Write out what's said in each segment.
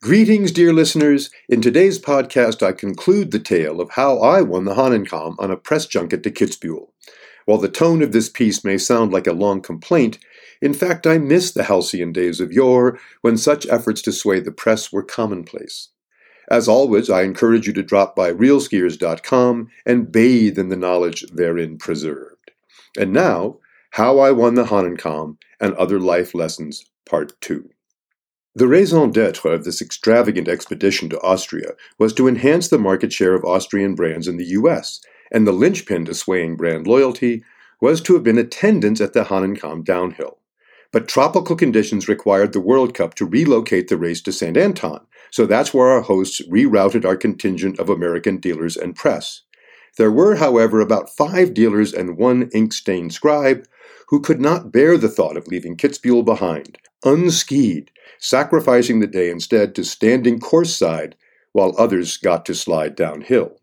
Greetings, dear listeners. In today's podcast, I conclude the tale of how I won the Hahnenkamm on a press junket to Kitzbühel. While the tone of this piece may sound like a long complaint, in fact, I miss the halcyon days of yore when such efforts to sway the press were commonplace. As always, I encourage you to drop by realskiers.com and bathe in the knowledge therein preserved. And now, How I Won the Hahnenkamm and Other Life Lessons, Part 2. The raison d'etre of this extravagant expedition to Austria was to enhance the market share of Austrian brands in the U.S., and the linchpin to swaying brand loyalty was to have been attendance at the Hahnenkamm downhill. But tropical conditions required the World Cup to relocate the race to St. Anton, so that's where our hosts rerouted our contingent of American dealers and press. There were, however, about 5 dealers and 1 ink-stained scribe who could not bear the thought of leaving Kitzbühel behind, unskied, sacrificing the day instead to standing course-side while others got to slide downhill.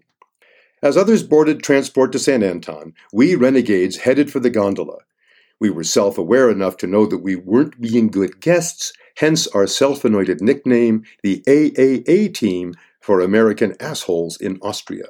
As others boarded transport to St. Anton, we renegades headed for the gondola. We were self-aware enough to know that we weren't being good guests, hence our self-anointed nickname, the AAA team for American assholes in Austria.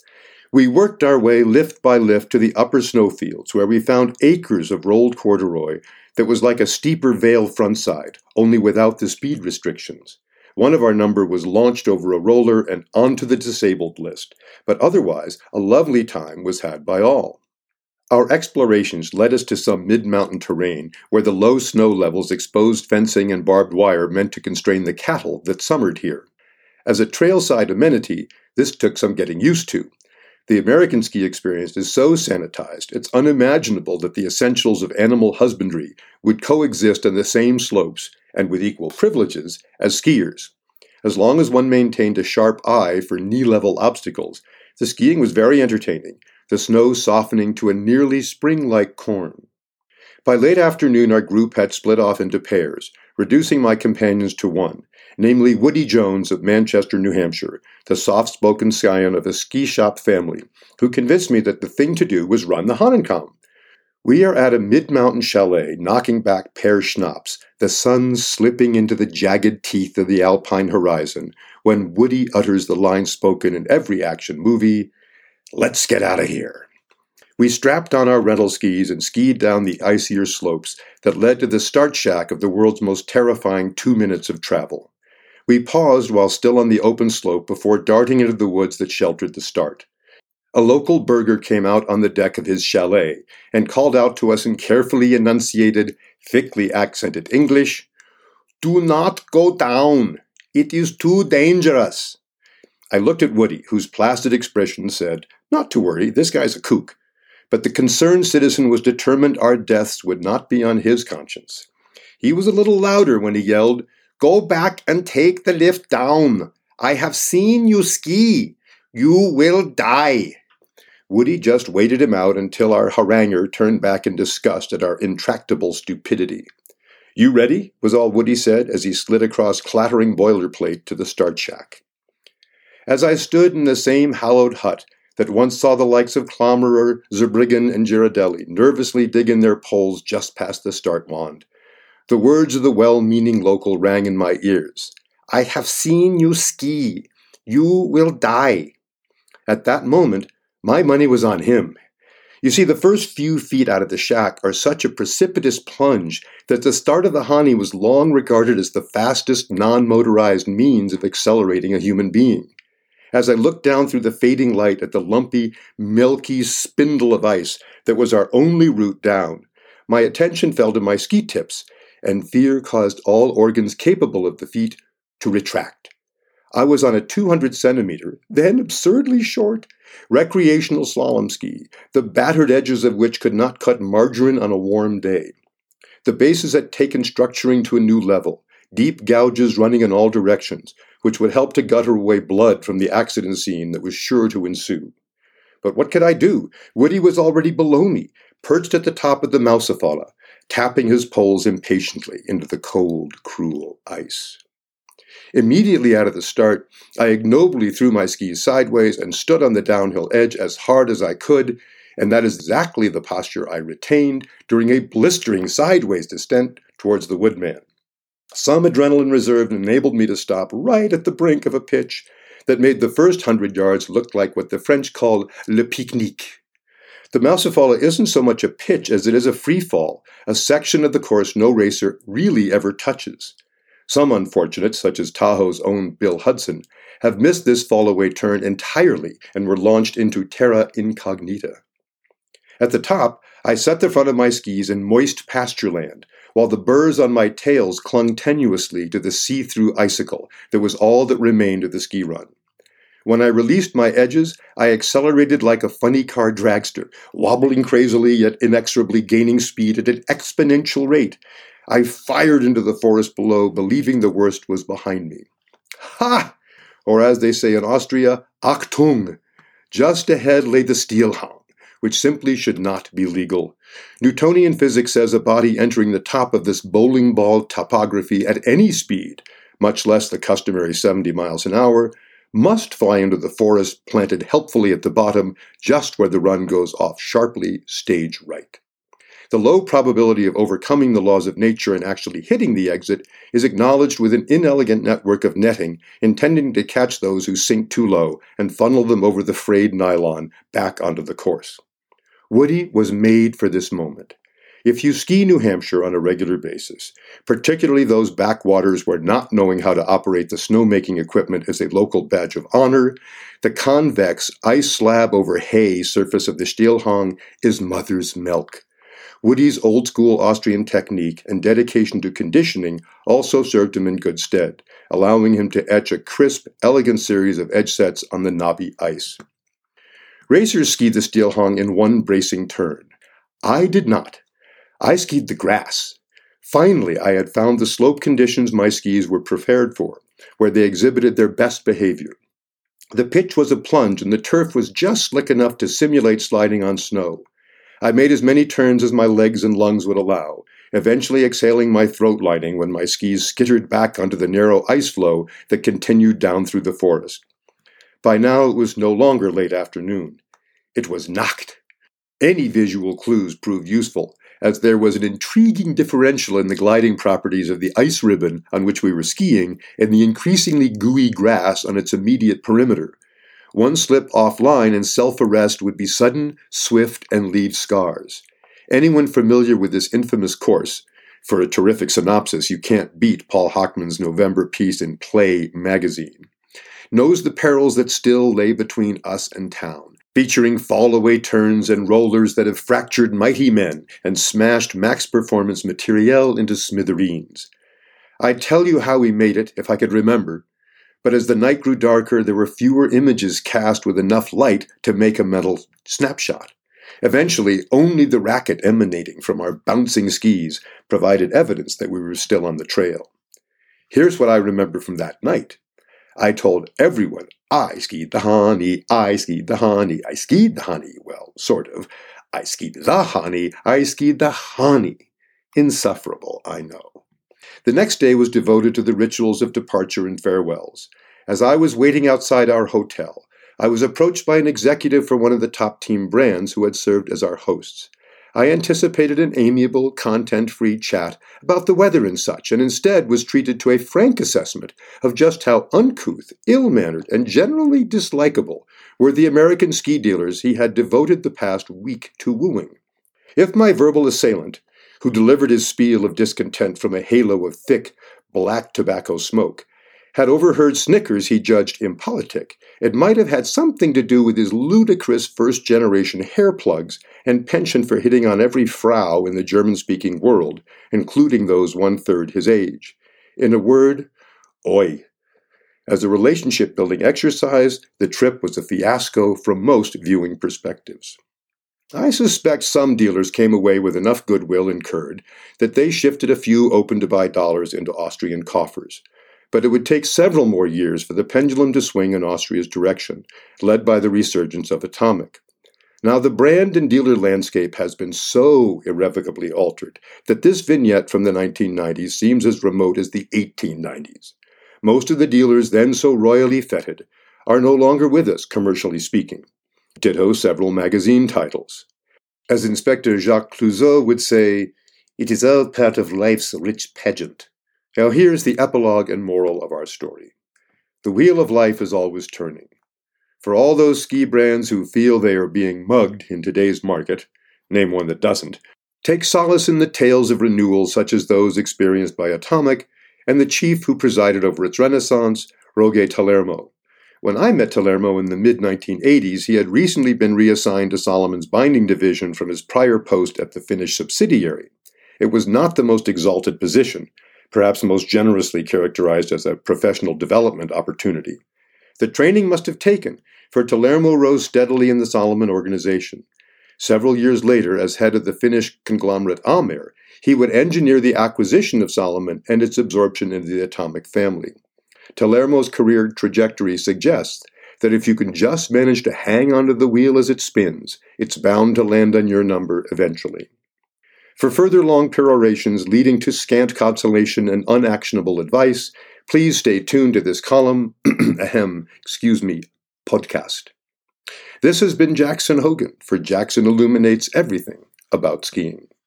We worked our way lift by lift to the upper snowfields, where we found acres of rolled corduroy that was like a steeper Vale frontside, only without the speed restrictions. One of our number was launched over a roller and onto the disabled list, but otherwise a lovely time was had by all. Our explorations led us to some mid-mountain terrain where the low snow levels exposed fencing and barbed wire meant to constrain the cattle that summered here. As a trailside amenity, this took some getting used to. The American ski experience is so sanitized, it's unimaginable that the essentials of animal husbandry would coexist on the same slopes and with equal privileges as skiers. As long as one maintained a sharp eye for knee-level obstacles, the skiing was very entertaining, the snow softening to a nearly spring-like corn. By late afternoon, our group had split off into pairs, reducing my companions to one, namely Woody Jones of Manchester, New Hampshire, the soft-spoken scion of a ski shop family, who convinced me that the thing to do was run the Hahnenkamm. We are at a mid-mountain chalet, knocking back pear schnapps, the sun slipping into the jagged teeth of the alpine horizon, when Woody utters the line spoken in every action movie, "Let's get out of here." We strapped on our rental skis and skied down the icier slopes that led to the start shack of the world's most terrifying 2 minutes of travel. We paused while still on the open slope before darting into the woods that sheltered the start. A local burgher came out on the deck of his chalet and called out to us in carefully enunciated, thickly accented English, "Do not go down. It is too dangerous." I looked at Woody, whose placid expression said, "Not to worry, this guy's a kook." But the concerned citizen was determined our deaths would not be on his conscience. He was a little louder when he yelled, "Go back and take the lift down. I have seen you ski. You will die." Woody just waited him out until our haranguer turned back in disgust at our intractable stupidity. "You ready?" was all Woody said as he slid across clattering boilerplate to the start shack. As I stood in the same hallowed hut that once saw the likes of Klammerer, Zerbriggen, and Girardelli nervously dig in their poles just past the start wand, the words of the well-meaning local rang in my ears. "I have seen you ski. You will die." At that moment, my money was on him. You see, the first few feet out of the shack are such a precipitous plunge that the start of the Hani was long regarded as the fastest non-motorized means of accelerating a human being. As I looked down through the fading light at the lumpy, milky spindle of ice that was our only route down, my attention fell to my ski tips, and fear caused all organs capable of the feat to retract. I was on a 200-centimeter, then absurdly short, recreational slalom ski, the battered edges of which could not cut margarine on a warm day. The bases had taken structuring to a new level, deep gouges running in all directions, which would help to gutter away blood from the accident scene that was sure to ensue. But what could I do? Woody was already below me, perched at the top of the Mausefala, tapping his poles impatiently into the cold, cruel ice. Immediately out of the start, I ignobly threw my skis sideways and stood on the downhill edge as hard as I could, and that is exactly the posture I retained during a blistering sideways descent towards the Woodman. Some adrenaline reserve enabled me to stop right at the brink of a pitch that made the first 100 yards look like what the French call le pique-nique. The Mouseafala isn't so much a pitch as it is a free fall, a section of the course no racer really ever touches. Some unfortunates, such as Tahoe's own Bill Hudson, have missed this fall-away turn entirely and were launched into terra incognita. At the top, I set the front of my skis in moist pasture land, while the burrs on my tails clung tenuously to the see-through icicle that was all that remained of the ski run. When I released my edges, I accelerated like a funny car dragster, wobbling crazily yet inexorably gaining speed at an exponential rate. I fired into the forest below, believing the worst was behind me. Ha! Or as they say in Austria, Achtung! Just ahead lay the Steelhang, which simply should not be legal. Newtonian physics says a body entering the top of this bowling ball topography at any speed, much less the customary 70 miles an hour, must fly into the forest planted helpfully at the bottom, just where the run goes off sharply, stage right. The low probability of overcoming the laws of nature and actually hitting the exit is acknowledged with an inelegant network of netting intending to catch those who sink too low and funnel them over the frayed nylon back onto the course. Woody was made for this moment. If you ski New Hampshire on a regular basis, particularly those backwaters where not knowing how to operate the snowmaking equipment is a local badge of honor, the convex ice slab over hay surface of the Steelhang is mother's milk. Woody's old-school Austrian technique and dedication to conditioning also served him in good stead, allowing him to etch a crisp, elegant series of edge sets on the knobby ice. Racers ski the Steelhang in one bracing turn. I did not. I skied the grass. Finally, I had found the slope conditions my skis were prepared for, where they exhibited their best behavior. The pitch was a plunge and the turf was just slick enough to simulate sliding on snow. I made as many turns as my legs and lungs would allow, eventually exhaling my throat lining when my skis skittered back onto the narrow ice floe that continued down through the forest. By now it was no longer late afternoon. It was Nacht. Any visual clues proved useful, as there was an intriguing differential in the gliding properties of the ice ribbon on which we were skiing and the increasingly gooey grass on its immediate perimeter. One slip offline and self-arrest would be sudden, swift, and leave scars. Anyone familiar with this infamous course, for a terrific synopsis you can't beat Paul Hockman's November piece in Play magazine, knows the perils that still lay between us and town, featuring fall-away turns and rollers that have fractured mighty men and smashed max-performance materiel into smithereens. I'd tell you how we made it if I could remember, but as the night grew darker, there were fewer images cast with enough light to make a mental snapshot. Eventually, only the racket emanating from our bouncing skis provided evidence that we were still on the trail. Here's what I remember from that night. I told everyone, I skied the honey, I skied the honey, I skied the honey. Well, sort of. I skied the honey, I skied the honey. Insufferable, I know. The next day was devoted to the rituals of departure and farewells. As I was waiting outside our hotel, I was approached by an executive from one of the top team brands who had served as our hosts. I anticipated an amiable, content-free chat about the weather and such, and instead was treated to a frank assessment of just how uncouth, ill-mannered, and generally dislikable were the American ski dealers he had devoted the past week to wooing. If my verbal assailant, who delivered his spiel of discontent from a halo of thick, black tobacco smoke, had overheard snickers he judged impolitic, it might have had something to do with his ludicrous first-generation hair plugs and penchant for hitting on every Frau in the German-speaking world, including those one-third his age. In a word, oi. As a relationship-building exercise, the trip was a fiasco from most viewing perspectives. I suspect some dealers came away with enough goodwill incurred that they shifted a few open-to-buy dollars into Austrian coffers. But it would take several more years for the pendulum to swing in Austria's direction, led by the resurgence of Atomic. Now, the brand and dealer landscape has been so irrevocably altered that this vignette from the 1990s seems as remote as the 1890s. Most of the dealers then so royally feted are no longer with us, commercially speaking. Ditto several magazine titles. As Inspector Jacques Clouseau would say, it is all part of life's rich pageant. Now here's the epilogue and moral of our story. The wheel of life is always turning. For all those ski brands who feel they are being mugged in today's market, name one that doesn't, take solace in the tales of renewal such as those experienced by Atomic and the chief who presided over its renaissance, Roge Talermo. When I met Talermo in the mid-1980s, he had recently been reassigned to Salomon's binding division from his prior post at the Finnish subsidiary. It was not the most exalted position, perhaps most generously characterized as a professional development opportunity. The training must have taken, for Talermo rose steadily in the Salomon organization. Several years later, as head of the Finnish conglomerate Amer, he would engineer the acquisition of Salomon and its absorption into the Atomic family. Talermo's career trajectory suggests that if you can just manage to hang onto the wheel as it spins, it's bound to land on your number eventually. For further long perorations leading to scant consolation and unactionable advice, please stay tuned to this column, podcast. This has been Jackson Hogan for Jackson Illuminates Everything About Skiing.